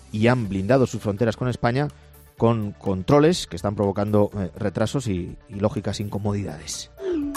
y han blindado sus fronteras con España con controles que están provocando retrasos y lógicas incomodidades.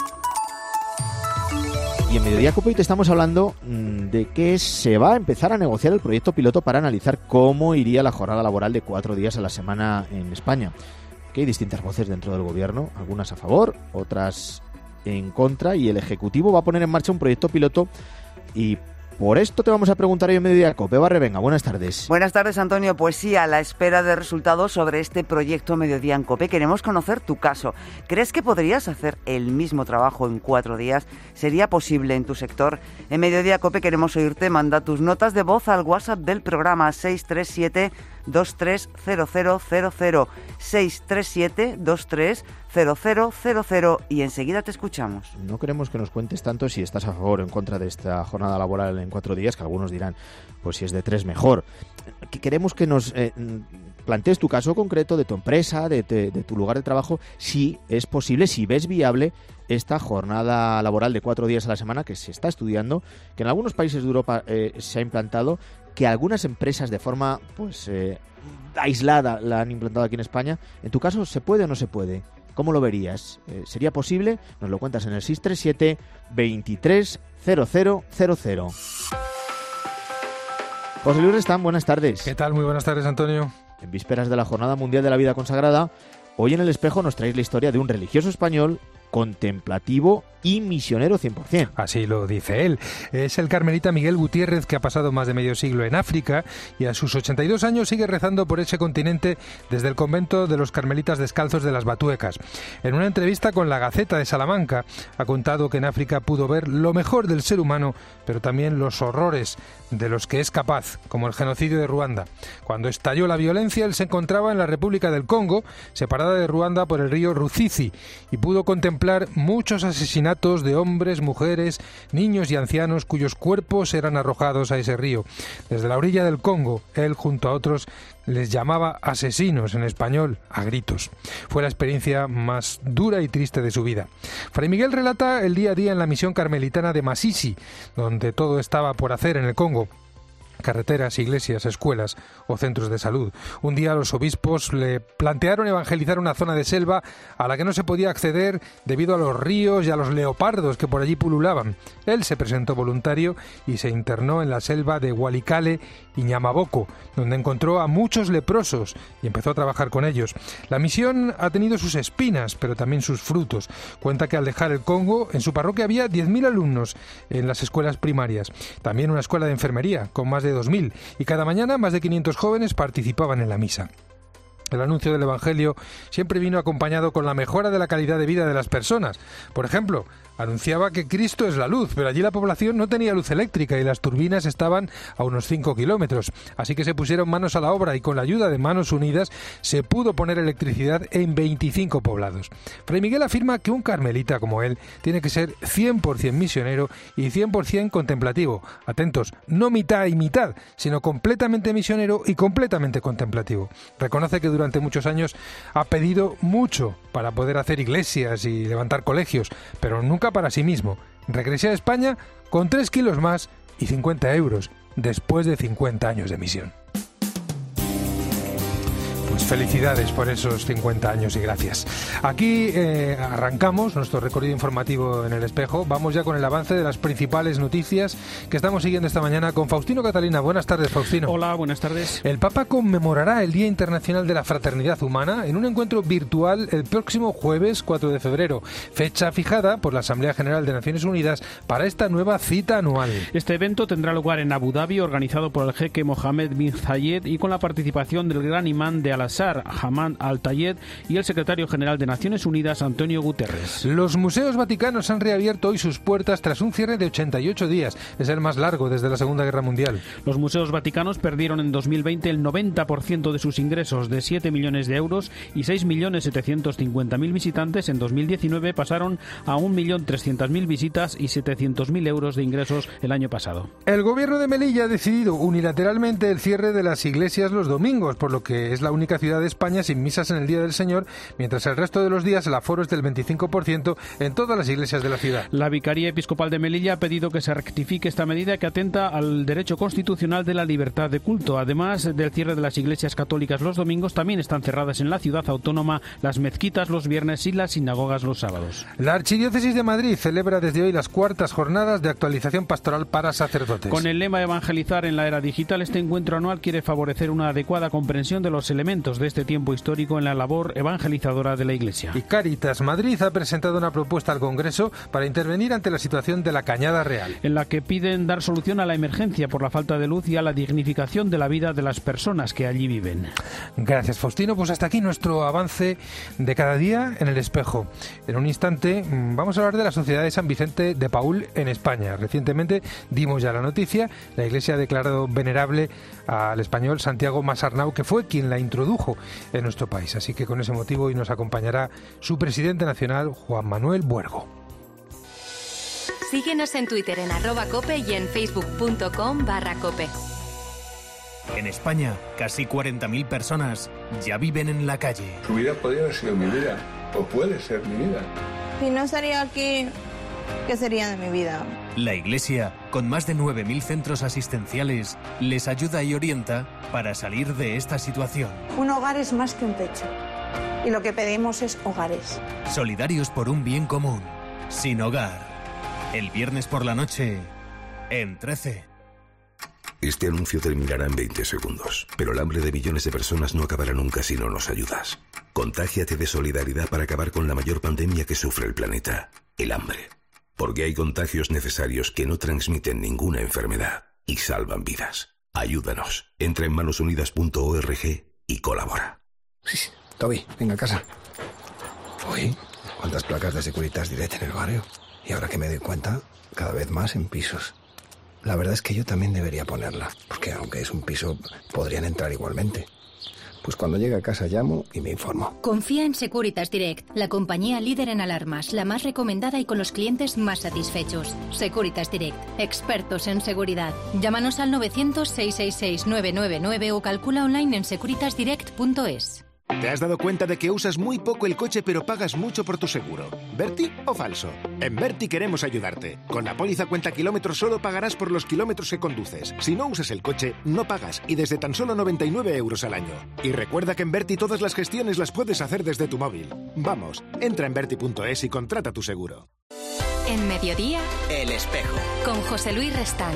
Y en Mediodía Cope hoy te estamos hablando de que se va a empezar a negociar el proyecto piloto para analizar cómo iría la jornada laboral de 4 días a la semana en España. Que hay distintas voces dentro del gobierno, algunas a favor, otras en contra, y el Ejecutivo va a poner en marcha un proyecto piloto. Y por esto te vamos a preguntar hoy en Mediodía Cope. Eva Revenga, buenas tardes. Buenas tardes, Antonio. Pues sí, a la espera de resultados sobre este proyecto Mediodía en Cope, queremos conocer tu caso. ¿Crees que podrías hacer el mismo trabajo en 4 días? ¿Sería posible en tu sector? En Mediodía Cope queremos oírte. Manda tus notas de voz al WhatsApp del programa 637-230000, 637-230000, y enseguida te escuchamos. No queremos que nos cuentes tanto si estás a favor o en contra de esta jornada laboral en 4 días, que algunos dirán, pues si es de 3 mejor. Queremos que nos plantees tu caso concreto de tu empresa, de tu lugar de trabajo, si es posible, si ves viable esta jornada laboral de 4 días a la semana que se está estudiando, que en algunos países de Europa se ha implantado, que algunas empresas de forma aislada la han implantado aquí en España. En tu caso, ¿se puede o no se puede? ¿Cómo lo verías? ¿Sería posible? Nos lo cuentas en el 637-230000. José Luis Restán, buenas tardes. ¿Qué tal? Muy buenas tardes, Antonio. En vísperas de la Jornada Mundial de la Vida Consagrada, hoy en El Espejo nos traéis la historia de un religioso español contemplativo y misionero 100%. Así lo dice él. Es el carmelita Miguel Gutiérrez, que ha pasado más de medio siglo en África y a sus 82 años sigue rezando por ese continente desde el convento de los Carmelitas Descalzos de las Batuecas. En una entrevista con la Gaceta de Salamanca ha contado que en África pudo ver lo mejor del ser humano, pero también los horrores de los que es capaz, como el genocidio de Ruanda. Cuando estalló la violencia, él se encontraba en la República del Congo, separada de Ruanda por el río Ruzizi, y pudo contemplar muchos asesinatos de hombres, mujeres, niños y ancianos cuyos cuerpos eran arrojados a ese río. Desde la orilla del Congo, él, junto a otros, les llamaba asesinos, en español, a gritos. Fue la experiencia más dura y triste de su vida. Fray Miguel relata el día a día en la misión carmelitana de Masisi, donde todo estaba por hacer en el Congo. Carreteras, iglesias, escuelas o centros de salud. Un día los obispos le plantearon evangelizar una zona de selva a la que no se podía acceder debido a los ríos y a los leopardos que por allí pululaban. Él se presentó voluntario y se internó en la selva de Walikale y Ñamaboko, donde encontró a muchos leprosos y empezó a trabajar con ellos. La misión ha tenido sus espinas, pero también sus frutos. Cuenta que al dejar el Congo, en su parroquia había 10.000 alumnos en las escuelas primarias. También una escuela de enfermería, con más de 2.000, y cada mañana más de 500 jóvenes participaban en la misa. El anuncio del Evangelio siempre vino acompañado con la mejora de la calidad de vida de las personas. Por ejemplo, anunciaba que Cristo es la luz, pero allí la población no tenía luz eléctrica y las turbinas estaban a unos 5 kilómetros. Así que se pusieron manos a la obra y con la ayuda de Manos Unidas se pudo poner electricidad en 25 poblados. Fray Miguel afirma que un carmelita como él tiene que ser 100% misionero y 100% contemplativo. Atentos, no mitad y mitad, sino completamente misionero y completamente contemplativo. Reconoce que durante muchos años ha pedido mucho para poder hacer iglesias y levantar colegios, pero nunca para sí mismo. Regresé a España con 3 kilos más y 50 euros, después de 50 años de misión. Pues felicidades por esos 50 años y gracias. Aquí arrancamos nuestro recorrido informativo en El Espejo. Vamos ya con el avance de las principales noticias que estamos siguiendo esta mañana con Faustino Catalina. Buenas tardes, Faustino. Hola, buenas tardes. El Papa conmemorará el Día Internacional de la Fraternidad Humana en un encuentro virtual el próximo jueves 4 de febrero, fecha fijada por la Asamblea General de Naciones Unidas para esta nueva cita anual. Este evento tendrá lugar en Abu Dhabi, organizado por el jeque Mohammed bin Zayed y con la participación del gran imán de Al-Azhar, Hamad Al-Tayed, y el secretario general de Naciones Unidas, Antonio Guterres. Los museos vaticanos han reabierto hoy sus puertas tras un cierre de 88 días. Es el más largo desde la Segunda Guerra Mundial. Los museos vaticanos perdieron en 2020 el 90% de sus ingresos, de 7 millones de euros, y 6.750.000 visitantes. En 2019 pasaron a 1.300.000 visitas y 700.000 euros de ingresos el año pasado. El gobierno de Melilla ha decidido unilateralmente el cierre de las iglesias los domingos, por lo que es la única ciudad de España sin misas en el Día del Señor, mientras el resto de los días el aforo es del 25% en todas las iglesias de la ciudad. La Vicaría Episcopal de Melilla ha pedido que se rectifique esta medida que atenta al derecho constitucional de la libertad de culto. Además del cierre de las iglesias católicas los domingos, también están cerradas en la ciudad autónoma las mezquitas los viernes y las sinagogas los sábados. La Archidiócesis de Madrid celebra desde hoy las cuartas jornadas de actualización pastoral para sacerdotes. Con el lema Evangelizar en la era digital, este encuentro anual quiere favorecer una adecuada comprensión de los elementos de este tiempo histórico en la labor evangelizadora de la Iglesia. Y Cáritas Madrid ha presentado una propuesta al Congreso para intervenir ante la situación de la Cañada Real, en la que piden dar solución a la emergencia por la falta de luz y a la dignificación de la vida de las personas que allí viven. Gracias, Faustino. Pues hasta aquí nuestro avance de cada día en El Espejo. En un instante vamos a hablar de la Sociedad de San Vicente de Paúl en España. Recientemente dimos ya la noticia, la Iglesia ha declarado venerable al español Santiago Masarnau, que fue quien la introdujo en nuestro país. Así que con ese motivo hoy nos acompañará su presidente nacional, Juan Manuel Buergo. Síguenos en Twitter en @cope y en facebook.com/cope. En España, casi 40.000 personas ya viven en la calle. Tu vida podría haber sido mi vida, o puede ser mi vida. Si no estaría aquí, ¿qué sería de mi vida? La Iglesia, con más de 9.000 centros asistenciales, les ayuda y orienta para salir de esta situación. Un hogar es más que un techo. Y lo que pedimos es hogares. Solidarios por un bien común. Sin hogar. El viernes por la noche, en 13. Este anuncio terminará en 20 segundos, pero el hambre de millones de personas no acabará nunca si no nos ayudas. Contágiate de solidaridad para acabar con la mayor pandemia que sufre el planeta, el hambre. Porque hay contagios necesarios que no transmiten ninguna enfermedad y salvan vidas. Ayúdanos. Entra en manosunidas.org y colabora. Toby, venga a casa. Uy, ¿cuántas placas de Securitas Direct en el barrio? Y ahora que me doy cuenta, cada vez más en pisos. La verdad es que yo también debería ponerla, porque aunque es un piso, podrían entrar igualmente. Pues cuando llegue a casa llamo y me informo. Confía en Securitas Direct, la compañía líder en alarmas, la más recomendada y con los clientes más satisfechos. Securitas Direct, expertos en seguridad. Llámanos al 900-666-999 o calcula online en securitasdirect.es. ¿Te has dado cuenta de que usas muy poco el coche pero pagas mucho por tu seguro? ¿Verti o falso? En Verti queremos ayudarte. Con la póliza cuenta kilómetros solo pagarás por los kilómetros que conduces. Si no usas el coche, no pagas y desde tan solo 99 euros al año. Y recuerda que en Verti todas las gestiones las puedes hacer desde tu móvil. Vamos, entra en verti.es y contrata tu seguro. En Mediodía, El Espejo. Con José Luis Restán.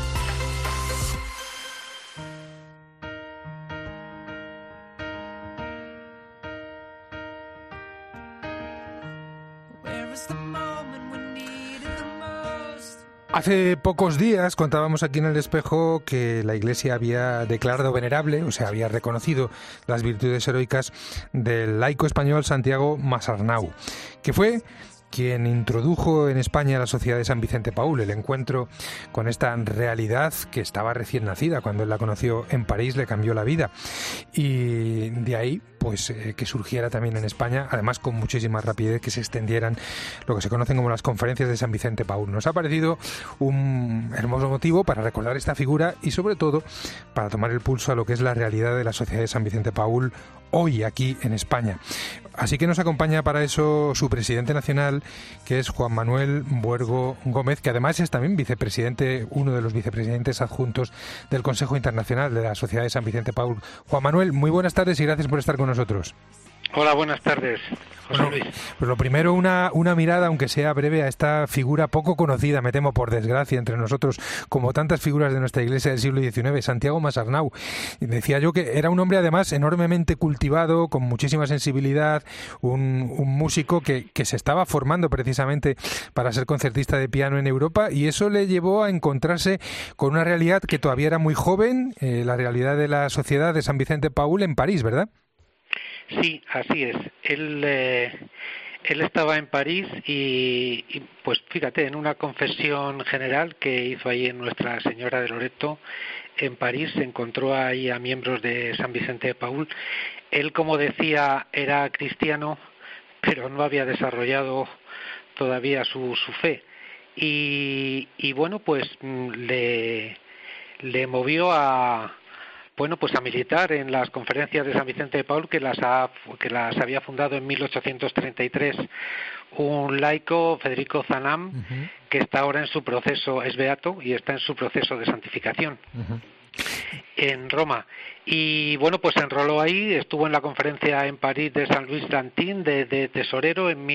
Hace pocos días contábamos aquí en El Espejo que la Iglesia había declarado venerable, o sea, había reconocido las virtudes heroicas del laico español Santiago Masarnau, que fue quien introdujo en España la Sociedad de San Vicente Paúl, el encuentro con esta realidad que estaba recién nacida. Cuando él la conoció en París le cambió la vida. Y de ahí, pues, que surgiera también en España, además con muchísima rapidez, que se extendieran lo que se conocen como las conferencias de San Vicente Paúl. Nos ha parecido un hermoso motivo para recordar esta figura y, sobre todo, para tomar el pulso a lo que es la realidad de la Sociedad de San Vicente Paúl hoy aquí en España. Así que nos acompaña para eso su presidente nacional, que es Juan Manuel Buergo Gómez, que además es también vicepresidente, uno de los vicepresidentes adjuntos del Consejo Internacional de la Sociedad de San Vicente Paúl. Juan Manuel, muy buenas tardes y gracias por estar con nosotros. Hola, buenas tardes, José Luis. Pues lo primero, una mirada, aunque sea breve, a esta figura poco conocida, me temo por desgracia, entre nosotros, como tantas figuras de nuestra Iglesia del siglo XIX, Santiago Masarnau. Y decía yo que era un hombre además enormemente cultivado, con muchísima sensibilidad, un músico que se estaba formando precisamente para ser concertista de piano en Europa, y eso le llevó a encontrarse con una realidad que todavía era muy joven, la realidad de la Sociedad de San Vicente Paúl en París, ¿verdad? Sí, así es. Él estaba en París y pues fíjate, en una confesión general que hizo ahí en Nuestra Señora de Loreto en París, se encontró ahí a miembros de San Vicente de Paúl. Él, como decía, era cristiano, pero no había desarrollado todavía su fe. Y bueno, pues le movió a bueno, pues a militar en las conferencias de San Vicente de Paúl, que las había fundado en 1833 un laico, Federico Zanam, que está ahora en su proceso, es beato y está en su proceso de santificación en Roma. Y bueno, pues se enroló ahí, estuvo en la conferencia en París de San Luis d'Antin de tesorero en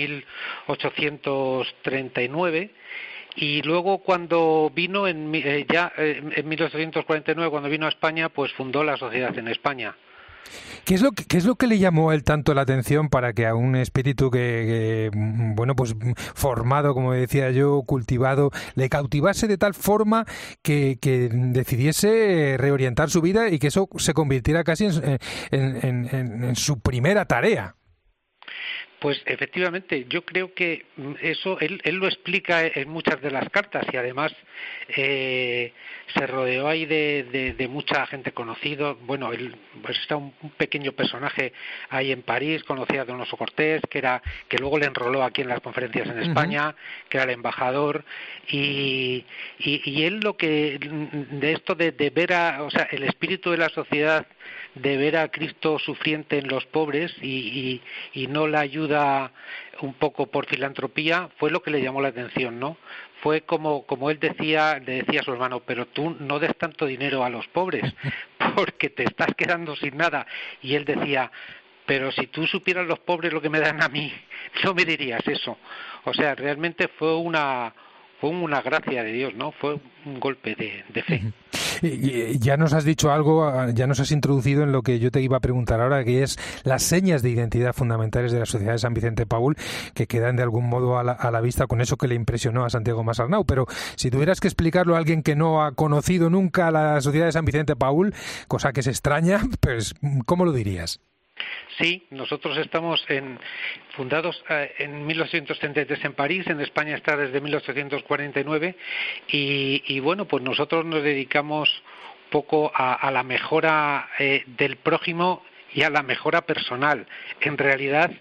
1839. Y luego cuando vino en 1849, cuando vino a España, pues fundó la sociedad en España. ¿Qué es lo que le llamó a él tanto la atención para que a un espíritu que bueno, pues formado, como decía yo, cultivado, le cautivase de tal forma que decidiese reorientar su vida y que eso se convirtiera casi en su primera tarea? Pues efectivamente, yo creo que eso él lo explica en muchas de las cartas y además se rodeó ahí de mucha gente conocida. Bueno, él pues está un pequeño personaje ahí en París, conocía a Donoso Cortés, que luego le enroló aquí en las conferencias en España, que era el embajador, y él lo que de esto de ver o sea, el espíritu de la sociedad, de ver a Cristo sufriente en los pobres y no la ayuda un poco por filantropía, fue lo que le llamó la atención, ¿no? Fue como él le decía a su hermano, pero tú no des tanto dinero a los pobres porque te estás quedando sin nada. Y él decía, pero si tú supieras los pobres lo que me dan a mí, no me dirías eso. O sea, realmente fue una gracia de Dios, ¿no? Fue un golpe de fe. Ya nos has dicho algo, ya nos has introducido en lo que yo te iba a preguntar ahora, que es las señas de identidad fundamentales de la Sociedad de San Vicente de Paúl, que quedan de algún modo a la vista con eso que le impresionó a Santiago Masarnau. Pero si tuvieras que explicarlo a alguien que no ha conocido nunca la Sociedad de San Vicente de Paúl, cosa que se extraña, pues ¿cómo lo dirías? Sí, nosotros estamos fundados en 1833 en París, en España está desde 1849 y bueno, pues nosotros nos dedicamos un poco a la mejora del prójimo y a la mejora personal. En realidad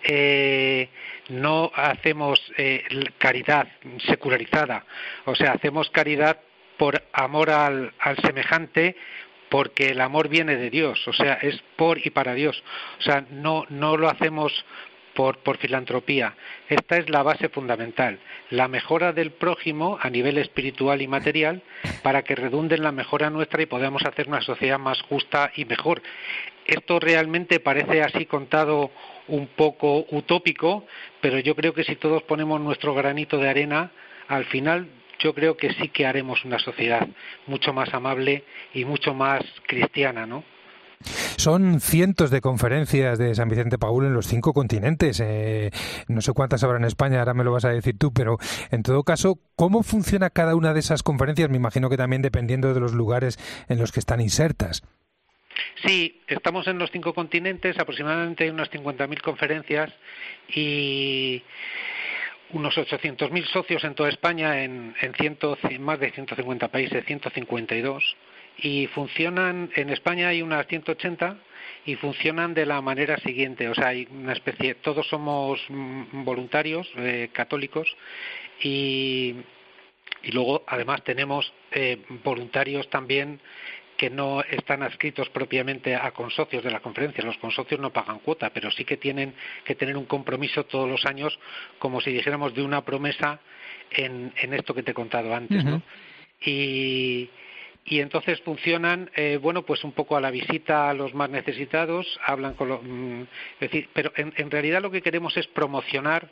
no hacemos caridad secularizada, o sea, hacemos caridad por amor al semejante, porque el amor viene de Dios, o sea, es por y para Dios. O sea, no lo hacemos por filantropía. Esta es la base fundamental, la mejora del prójimo a nivel espiritual y material para que redunde en la mejora nuestra y podamos hacer una sociedad más justa y mejor. Esto realmente parece así contado un poco utópico, pero yo creo que si todos ponemos nuestro granito de arena, al final yo creo que sí que haremos una sociedad mucho más amable y mucho más cristiana, ¿no? Son cientos de conferencias de San Vicente Paúl en los 5 continentes. No sé cuántas habrá en España, ahora me lo vas a decir tú, pero en todo caso, ¿cómo funciona cada una de esas conferencias? Me imagino que también dependiendo de los lugares en los que están insertas. Sí, estamos en los 5 continentes, aproximadamente hay unas 50.000 conferencias y unos 800.000 socios en toda España, en más de 150 países, 152, y funcionan, en España hay unas 180 y funcionan de la manera siguiente, o sea, hay una especie, todos somos voluntarios católicos y luego además tenemos voluntarios también que no están adscritos propiamente a consocios de la conferencia. Los consocios no pagan cuota, pero sí que tienen que tener un compromiso todos los años, como si dijéramos de una promesa en esto que te he contado antes, ¿no? Y entonces funcionan, bueno, pues un poco a la visita a los más necesitados, hablan con es decir, pero en realidad lo que queremos es promocionar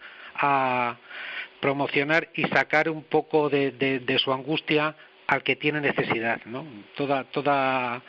y sacar un poco de su angustia al que tiene necesidad, ¿no? Toda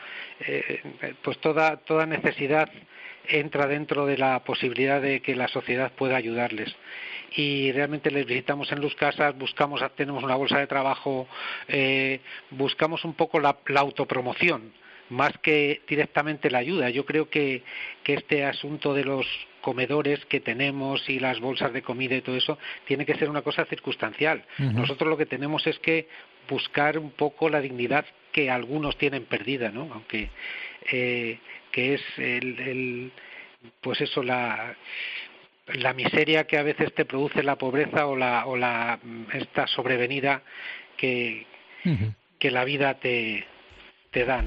necesidad entra dentro de la posibilidad de que la sociedad pueda ayudarles. Y realmente les visitamos en sus casas, tenemos una bolsa de trabajo, buscamos un poco la autopromoción, más que directamente la ayuda. Yo creo que este asunto de los comedores que tenemos y las bolsas de comida y todo eso tiene que ser una cosa circunstancial. Nosotros lo que tenemos es que buscar un poco la dignidad que algunos tienen perdida, ¿no? Aunque que es pues eso, la miseria que a veces te produce la pobreza o esta sobrevenida que la vida te da, ¿no?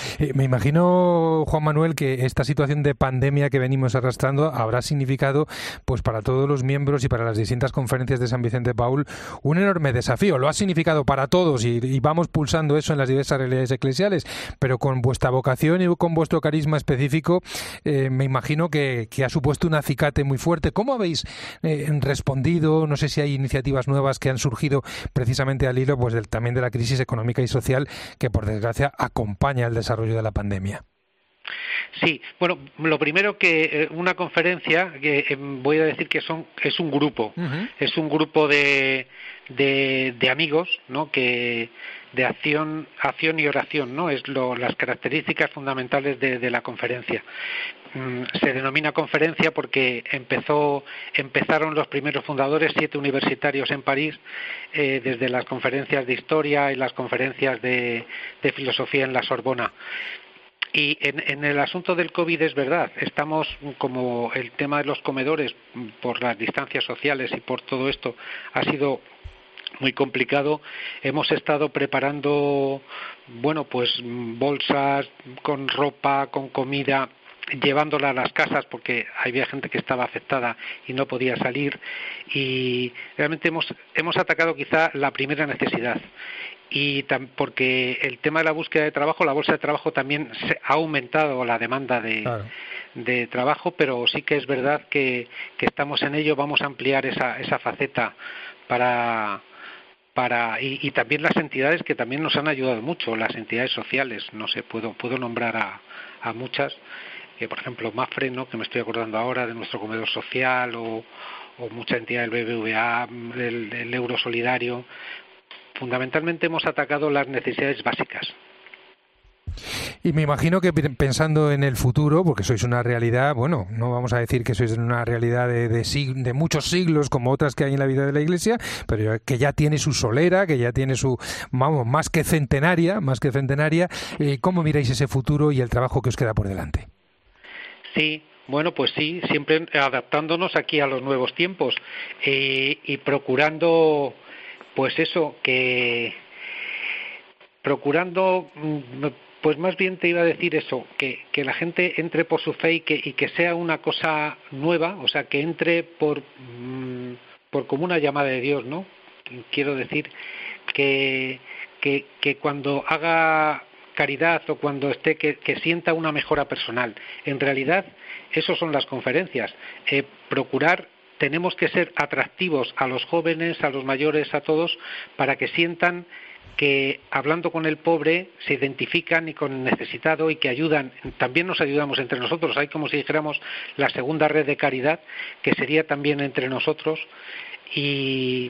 Me imagino, Juan Manuel, que esta situación de pandemia que venimos arrastrando habrá significado, pues para todos los miembros y para las distintas conferencias de San Vicente Paúl, un enorme desafío. Lo ha significado para todos y vamos pulsando eso en las diversas realidades eclesiales, pero con vuestra vocación y con vuestro carisma específico, me imagino que ha supuesto un acicate muy fuerte. ¿Cómo habéis respondido? No sé si hay iniciativas nuevas que han surgido precisamente al hilo, pues también de la crisis económica y social que, por desgracia, acompaña el desarrollo de la pandemia. Sí, bueno, lo primero que una conferencia, que voy a decir que es un grupo, es un grupo de amigos, ¿no? Que de acción y oración, ¿no? Es las características fundamentales de la conferencia. Se denomina conferencia porque empezaron los primeros fundadores, 7 universitarios en París, desde las conferencias de historia y las conferencias de filosofía en la Sorbona. Y en el asunto del COVID es verdad, estamos, como el tema de los comedores, por las distancias sociales y por todo esto, ha sido muy complicado. Hemos estado preparando, pues bolsas con ropa, con comida, llevándola a las casas porque había gente que estaba afectada y no podía salir, y realmente hemos atacado quizá la primera necesidad. Y porque el tema de la búsqueda de trabajo, la bolsa de trabajo también ha aumentado la demanda de trabajo, pero sí que es verdad que estamos en ello. Vamos a ampliar esa faceta y también las entidades que también nos han ayudado mucho, las entidades sociales. No sé, puedo nombrar a muchas, por ejemplo Mafre, ¿no? Que me estoy acordando ahora, de nuestro comedor social, o mucha entidad del BBVA, del Euro Solidario. Fundamentalmente hemos atacado las necesidades básicas. Y me imagino que pensando en el futuro, porque sois una realidad, bueno, no vamos a decir que sois una realidad de muchos siglos como otras que hay en la vida de la Iglesia, pero que ya tiene su solera, que ya tiene su, más que centenaria. ¿Cómo miráis ese futuro y el trabajo que os queda por delante? Sí. Bueno, pues sí, siempre adaptándonos aquí a los nuevos tiempos y procurando, pues eso, pues más bien te iba a decir eso, que la gente entre por su fe y que sea una cosa nueva, o sea, que entre por como una llamada de Dios, ¿no? Quiero decir que cuando haga caridad o cuando esté, que sienta una mejora personal. En realidad, eso son las conferencias. Tenemos que ser atractivos a los jóvenes, a los mayores, a todos, para que sientan que hablando con el pobre se identifican y con el necesitado y que ayudan. También nos ayudamos entre nosotros. Hay, como si dijéramos, la segunda red de caridad, que sería también entre nosotros, y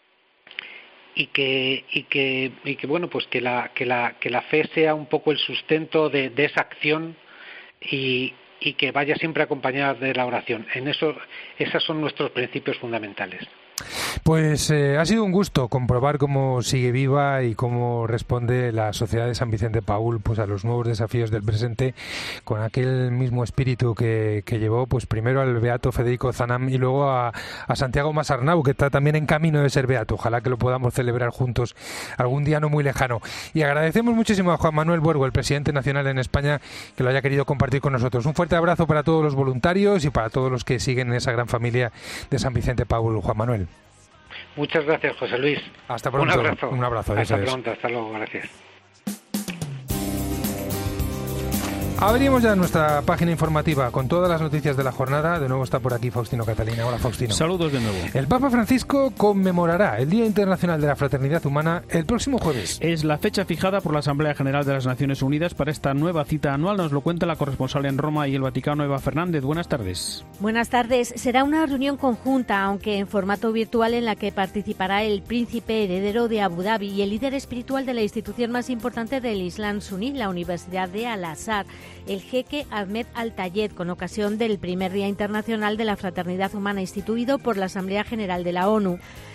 bueno, pues que la fe sea un poco el sustento de esa acción y que vaya siempre acompañada de la oración. Esos son nuestros principios fundamentales. Pues ha sido un gusto comprobar cómo sigue viva y cómo responde la Sociedad de San Vicente Paúl, pues a los nuevos desafíos del presente, con aquel mismo espíritu que llevó, pues primero al beato Federico Zanam y luego a Santiago Masarnau, que está también en camino de ser beato. Ojalá que lo podamos celebrar juntos algún día no muy lejano. Y agradecemos muchísimo a Juan Manuel Buergo, el presidente nacional en España, que lo haya querido compartir con nosotros. Un fuerte abrazo para todos los voluntarios y para todos los que siguen en esa gran familia de San Vicente Paúl. Juan Manuel. Muchas gracias, José Luis. Hasta pronto. Un abrazo. Hasta pronto. Hasta luego. Gracias. Abrimos ya nuestra página informativa con todas las noticias de la jornada. De nuevo está por aquí Faustino Catalina. Hola, Faustino. Saludos de nuevo. El Papa Francisco conmemorará el Día Internacional de la Fraternidad Humana el próximo jueves. Es la fecha fijada por la Asamblea General de las Naciones Unidas para esta nueva cita anual. Nos lo cuenta la corresponsal en Roma y el Vaticano, Eva Fernández. Buenas tardes. Buenas tardes. Será una reunión conjunta, aunque en formato virtual, en la que participará el príncipe heredero de Abu Dhabi y el líder espiritual de la institución más importante del Islam suní, la Universidad de Al-Azhar, el jeque Ahmed Al-Tayed, con ocasión del primer Día Internacional de la Fraternidad Humana instituido por la Asamblea General de la ONU.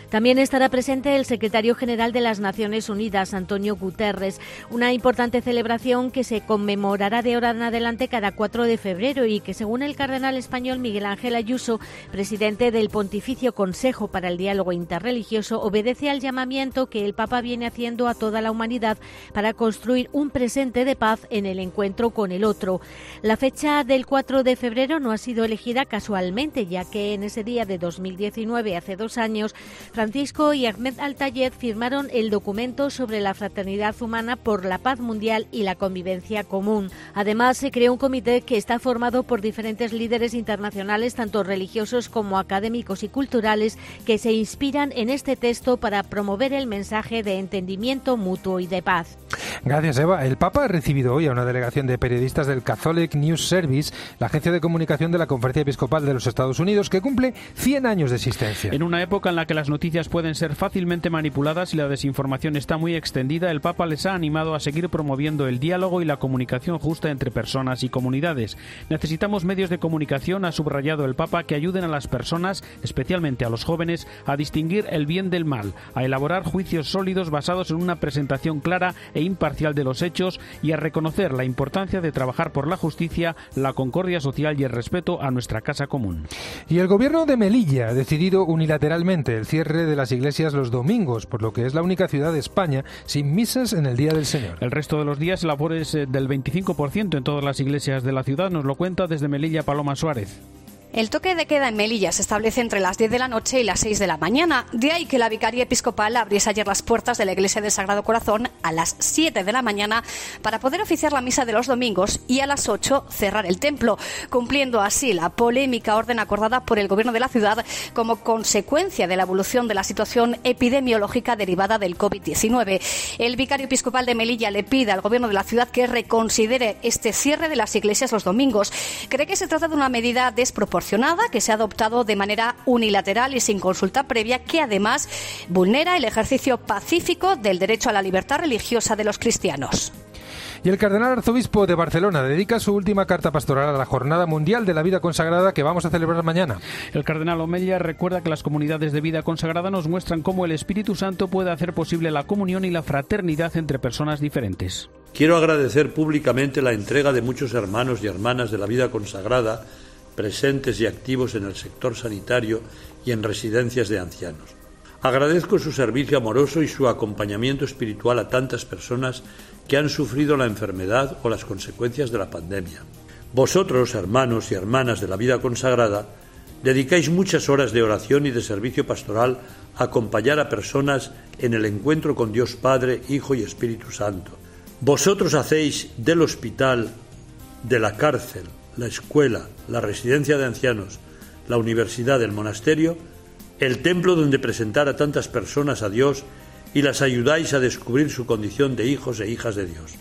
También estará presente el secretario general de las Naciones Unidas, Antonio Guterres, una importante celebración que se conmemorará de ahora en adelante cada 4 de febrero y que, según el cardenal español Miguel Ángel Ayuso, presidente del Pontificio Consejo para el Diálogo Interreligioso, obedece al llamamiento que el Papa viene haciendo a toda la humanidad para construir un presente de paz en el encuentro con el otro. La fecha del 4 de febrero no ha sido elegida casualmente, ya que en ese día de 2019, hace 2 años, Francisco y Ahmed Al-Tayeb firmaron el documento sobre la fraternidad humana por la paz mundial y la convivencia común. Además, se creó un comité que está formado por diferentes líderes internacionales, tanto religiosos como académicos y culturales, que se inspiran en este texto para promover el mensaje de entendimiento mutuo y de paz. Gracias, Eva. El Papa ha recibido hoy a una delegación de periodistas del Catholic News Service, la agencia de comunicación de la Conferencia Episcopal de los Estados Unidos, que cumple 100 años de existencia. En una época en la que las noticias pueden ser fácilmente manipuladas y la desinformación está muy extendida, el Papa les ha animado a seguir promoviendo el diálogo y la comunicación justa entre personas y comunidades. Necesitamos medios de comunicación, ha subrayado el Papa, que ayuden a las personas, especialmente a los jóvenes, a distinguir el bien del mal, a elaborar juicios sólidos basados en una presentación clara e imparcial de los hechos y a reconocer la importancia de trabajar por la justicia, la concordia social y el respeto a nuestra casa común. Y el gobierno de Melilla ha decidido unilateralmente el cierre de las iglesias los domingos, por lo que es la única ciudad de España sin misas en el Día del Señor. El resto de los días el aforo es del 25% en todas las iglesias de la ciudad, nos lo cuenta desde Melilla Paloma Suárez. El toque de queda en Melilla se establece entre las 10 de la noche y las 6 de la mañana. De ahí que la Vicaría Episcopal abriese ayer las puertas de la Iglesia del Sagrado Corazón a las 7 de la mañana para poder oficiar la misa de los domingos y a las 8 cerrar el templo, cumpliendo así la polémica orden acordada por el Gobierno de la ciudad como consecuencia de la evolución de la situación epidemiológica derivada del COVID-19. El Vicario Episcopal de Melilla le pide al Gobierno de la ciudad que reconsidere este cierre de las iglesias los domingos. Cree que se trata de una medida desproporcionada que se ha adoptado de manera unilateral y sin consulta previa, que además vulnera el ejercicio pacífico del derecho a la libertad religiosa de los cristianos. Y el cardenal arzobispo de Barcelona dedica su última carta pastoral a la Jornada Mundial de la Vida Consagrada que vamos a celebrar mañana. El cardenal Omeya recuerda que las comunidades de vida consagrada nos muestran cómo el Espíritu Santo puede hacer posible la comunión y la fraternidad entre personas diferentes. Quiero agradecer públicamente la entrega de muchos hermanos y hermanas de la vida consagrada presentes y activos en el sector sanitario y en residencias de ancianos. Agradezco su servicio amoroso y su acompañamiento espiritual a tantas personas que han sufrido la enfermedad o las consecuencias de la pandemia. Vosotros, hermanos y hermanas de la vida consagrada, dedicáis muchas horas de oración y de servicio pastoral a acompañar a personas en el encuentro con Dios Padre, Hijo y Espíritu Santo. Vosotros hacéis del hospital, de la cárcel, la escuela, la residencia de ancianos, la universidad, el monasterio, el templo donde presentar a tantas personas a Dios y las ayudáis a descubrir su condición de hijos e hijas de Dios.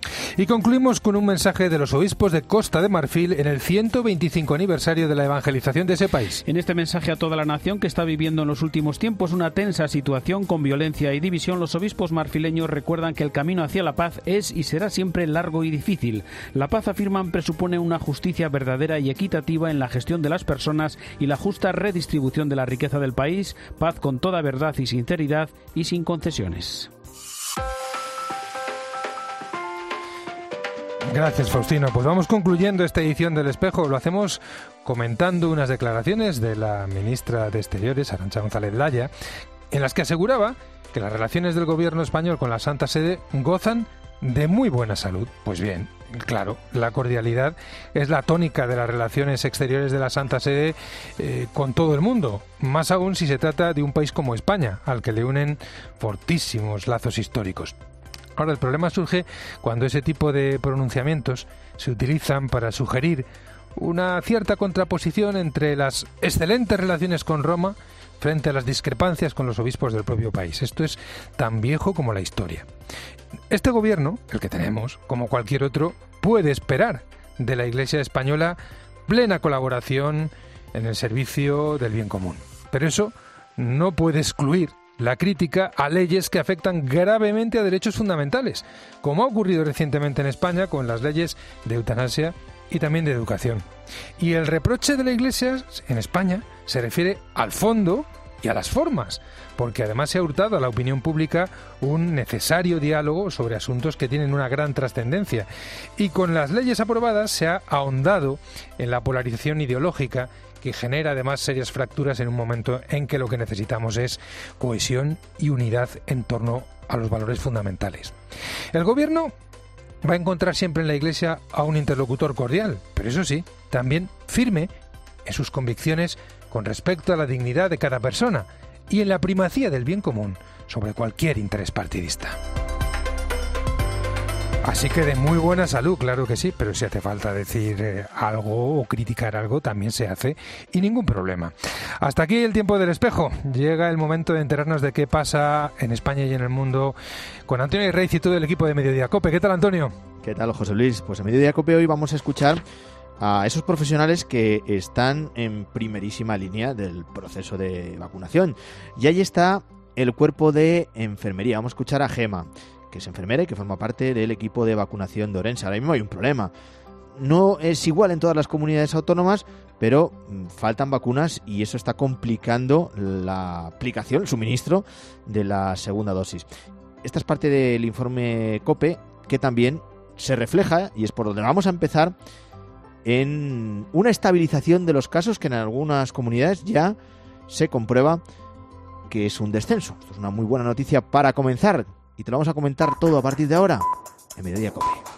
Y concluimos con un mensaje de los obispos de Costa de Marfil en el 125 aniversario de la evangelización de ese país. En este mensaje a toda la nación que está viviendo en los últimos tiempos una tensa situación con violencia y división, los obispos marfileños recuerdan que el camino hacia la paz es y será siempre largo y difícil. La paz, afirman, presupone una justicia verdadera y equitativa en la gestión de las personas y la justa redistribución de la riqueza del país, paz con toda verdad y sinceridad y sin concesiones. Gracias, Faustino. Pues vamos concluyendo esta edición del Espejo. Lo hacemos comentando unas declaraciones de la ministra de Exteriores, Arantxa González Laya, en las que aseguraba que las relaciones del gobierno español con la Santa Sede gozan de muy buena salud. Pues bien, claro, la cordialidad es la tónica de las relaciones exteriores de la Santa Sede con todo el mundo, más aún si se trata de un país como España, al que le unen fortísimos lazos históricos. Ahora, el problema surge cuando ese tipo de pronunciamientos se utilizan para sugerir una cierta contraposición entre las excelentes relaciones con Roma frente a las discrepancias con los obispos del propio país. Esto es tan viejo como la historia. Este gobierno, el que tenemos, como cualquier otro, puede esperar de la Iglesia española plena colaboración en el servicio del bien común. Pero eso no puede excluir la crítica a leyes que afectan gravemente a derechos fundamentales, como ha ocurrido recientemente en España con las leyes de eutanasia y también de educación. Y el reproche de la Iglesia en España se refiere al fondo y a las formas, porque además se ha hurtado a la opinión pública un necesario diálogo sobre asuntos que tienen una gran trascendencia. Y con las leyes aprobadas se ha ahondado en la polarización ideológica que genera además serias fracturas en un momento en que lo que necesitamos es cohesión y unidad en torno a los valores fundamentales. El Gobierno va a encontrar siempre en la Iglesia a un interlocutor cordial, pero eso sí, también firme en sus convicciones con respecto a la dignidad de cada persona y en la primacía del bien común sobre cualquier interés partidista. Así que de muy buena salud, claro que sí, pero si hace falta decir algo o criticar algo, también se hace y ningún problema. Hasta aquí el tiempo del espejo. Llega el momento de enterarnos de qué pasa en España y en el mundo con Antonio Reis y todo el equipo de Mediodía COPE. ¿Qué tal, Antonio? ¿Qué tal, José Luis? Pues en Mediodía COPE hoy vamos a escuchar a esos profesionales que están en primerísima línea del proceso de vacunación. Y ahí está el cuerpo de enfermería. Vamos a escuchar a Gema, que es enfermera y que forma parte del equipo de vacunación de Orense. Ahora mismo hay un problema. No es igual en todas las comunidades autónomas, pero faltan vacunas y eso está complicando la aplicación, el suministro de la segunda dosis. Esta es parte del informe COPE que también se refleja, y es por donde vamos a empezar, en una estabilización de los casos que en algunas comunidades ya se comprueba que es un descenso. Esto es una muy buena noticia para comenzar y te lo vamos a comentar todo a partir de ahora en Mediodía COPE.